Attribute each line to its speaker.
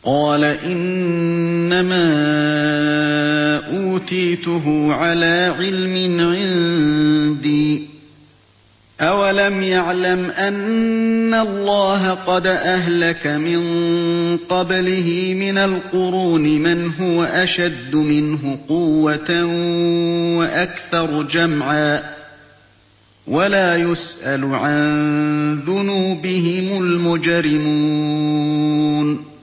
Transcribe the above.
Speaker 1: قَالَ إِنَّمَا أُوتِيتُهُ عَلَىٰ عِلْمٍ عِندِي ۚ أَوَلَمْ يَعْلَمْ أَنَّ اللَّهَ قَدْ أَهْلَكَ مِن قَبْلِهِ مِنَ الْقُرُونِ مَنْ هُوَ أَشَدُّ مِنْهُ قُوَّةً وَأَكْثَرُ جَمْعًا ۚ وَلَا يُسْأَلُ عَن ذُنُوبِهِمُ الْمُجْرِمُونَ